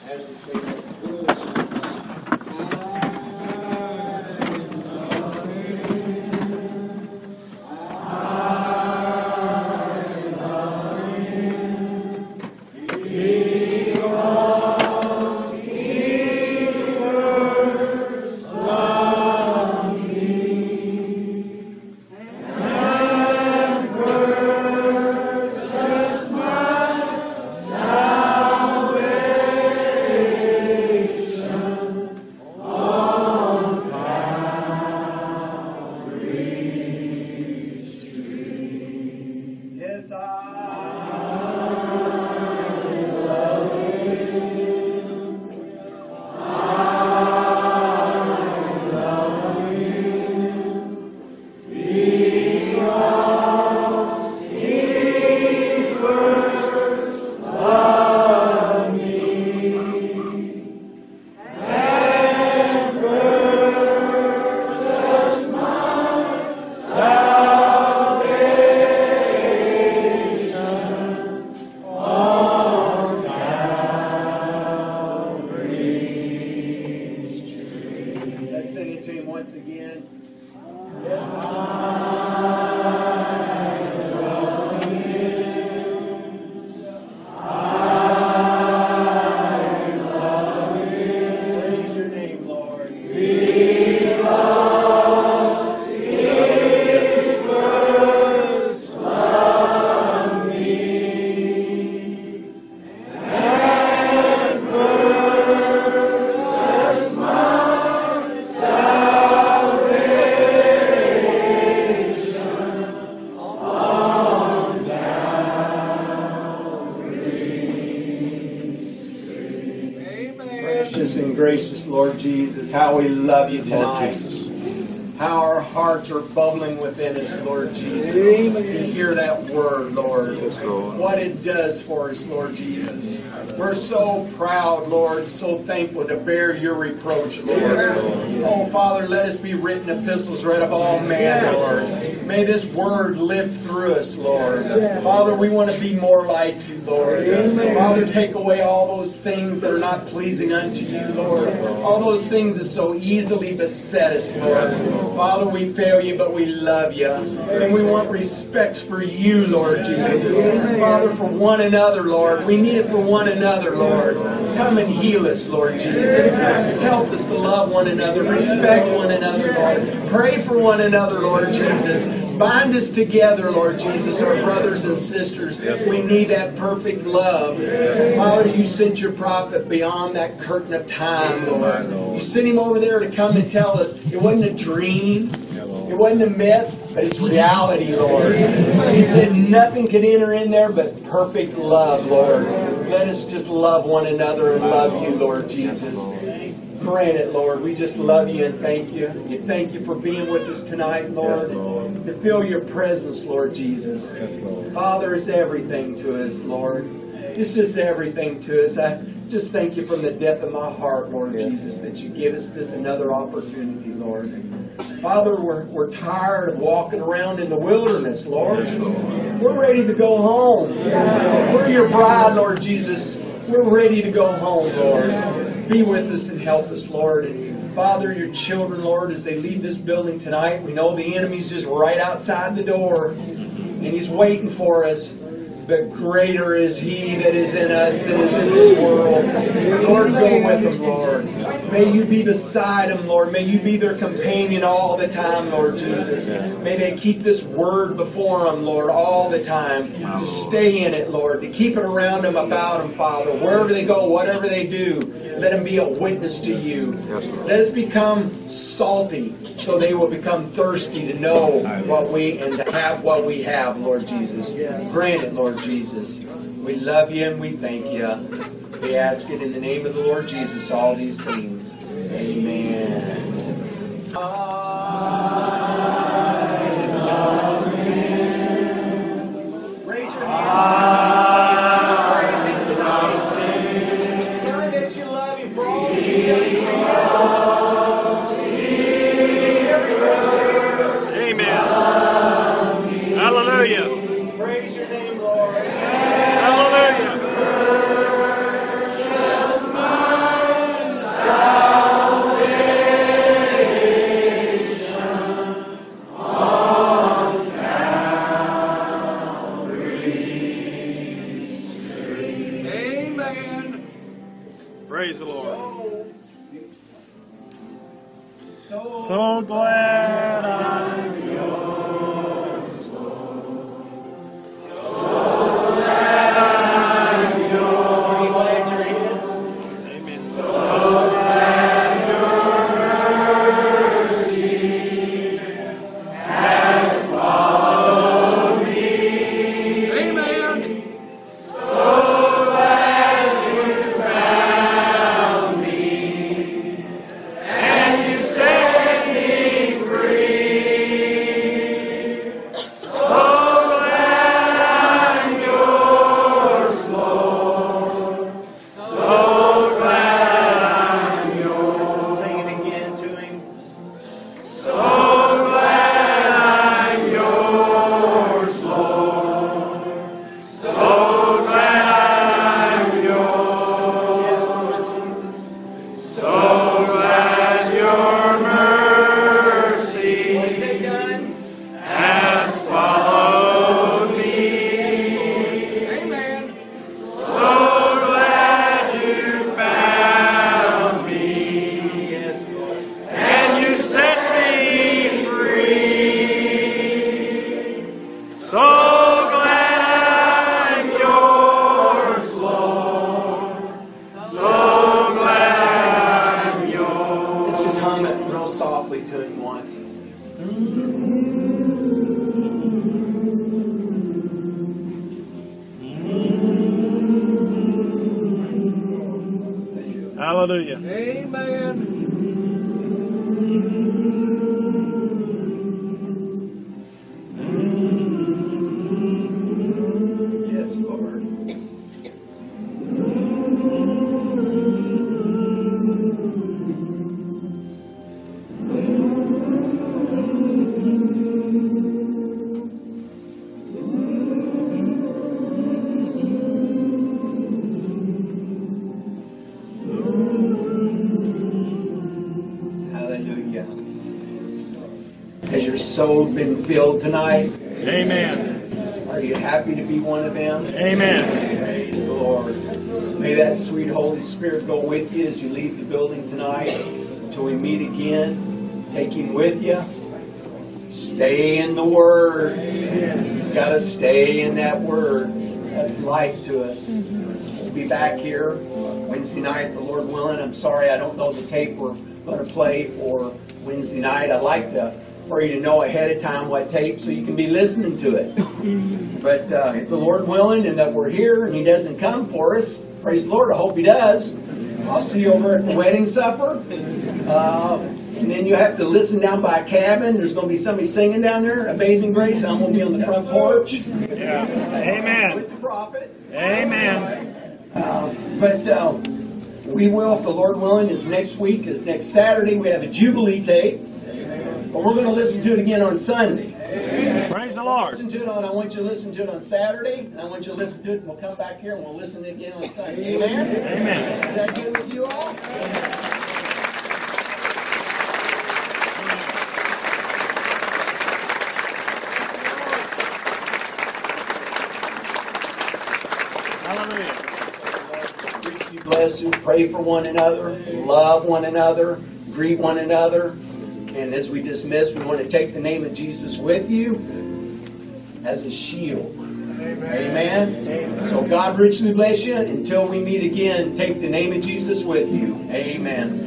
as we sing. And gracious Lord Jesus, how we love you tonight. How our hearts are bubbling within us, Lord Jesus. To hear that word, Lord. What it does for us, Lord Jesus. We're so proud, Lord, so thankful to bear your reproach, Lord. Oh, Father, let us be written epistles read of all men, Lord. May this word live through us, Lord. Father, we want to be more like you, Lord. Father, take away all those things that are not pleasing unto you, Lord. All those things that so easily beset us, Lord. Father, we fail you, but we love you. And we want respect for you, Lord Jesus. Father, for one another, Lord. We need it for one another, Lord. Come and heal us, Lord Jesus. Help us to love one another, respect one another, Lord. Pray for one another, Lord Jesus. Bind us together, Lord Jesus, our brothers and sisters. We need that perfect love. Father, you sent your prophet beyond that curtain of time, Lord. You sent him over there to come and tell us it wasn't a dream, it wasn't a myth, but it's reality, Lord. He said nothing could enter in there but perfect love, Lord. Let us just love one another and love you, Lord Jesus. Grant it, Lord. We just love you and thank you. We thank you for being with us tonight, Lord. To feel your presence, Lord Jesus. Father, it's everything to us, Lord. It's just everything to us. I just thank you from the depth of my heart, Lord Jesus, that you give us this another opportunity, Lord. Father, we're tired of walking around in the wilderness, Lord. We're ready to go home. We're your bride, Lord Jesus. We're ready to go home, Lord. Be with us and help us, Lord. And Father, your children, Lord, as they leave this building tonight, we know the enemy's just right outside the door, and he's waiting for us. But greater is he that is in us than is in this world. Lord, go with them, Lord. May you be beside them, Lord. May you be their companion all the time, Lord Jesus. May they keep this word before them, Lord, all the time. To stay in it, Lord. To keep it around them, about them, Father. Wherever they go, whatever they do, let them be a witness to you. Let us become salty so they will become thirsty to know what we and to have what we have, Lord Jesus. Grant it, Lord Jesus. We love you and we thank you. We ask it in the name of the Lord Jesus, all these things. Amen. Raise your hand. Tell that you love him for all these things. Amen. Hallelujah. Praise your name, Lord. Hallelujah. Praise the Lord. So glad I'm yours. Hallelujah. Amen. Yes, Lord. Hallelujah. Has your soul been filled tonight? Amen. Are you happy to be one of them? Amen. Praise the Lord. May that sweet Holy Spirit go with you as you leave the building tonight until we meet again. Take Him with you. Stay in the Word. You've got to stay in that Word. That's life to us. We'll be back here Wednesday night, the Lord willing. I'm sorry I don't know the tape we're going to play for Wednesday night. I'd like for you to know ahead of time what tape so you can be listening to it. But if the Lord willing and that we're here and He doesn't come for us, praise the Lord, I hope He does. I'll see you over at the wedding supper. And then you have to listen down by a cabin. There's going to be somebody singing down there, Amazing Grace. I'm going to be on the front porch. Yeah. Amen. With the prophet. Amen. We will, if the Lord willing, is next week, is next Saturday. We have a Jubilee tape. But we're going to listen to it again on Sunday. Praise the Lord. I want you to listen to it on Saturday, and I want you to listen to it, and we'll come back here and we'll listen to it again on Sunday. Amen? Amen. Is that good with you all? Hallelujah. Bless you. Pray for one another. Love one another. Greet one another. And as we dismiss, we want to take the name of Jesus with you as a shield. Amen. Amen. So God richly bless you. Until we meet again, take the name of Jesus with you. Amen.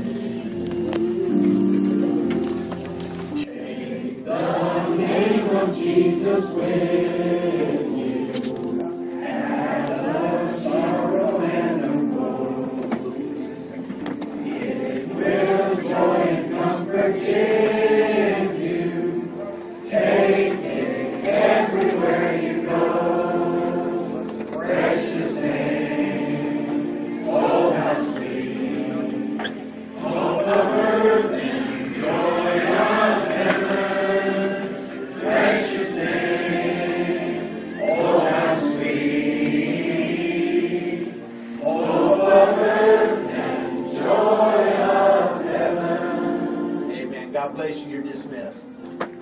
Take the name of Jesus with you as a sorrow and a woe. It will joy and comfort give you. Take it everywhere you go. Precious name, oh how sweet, hope of earth and joy of heaven. Precious name, oh how sweet, hope of earth and joy of heaven. Amen. God bless you. You're dismissed.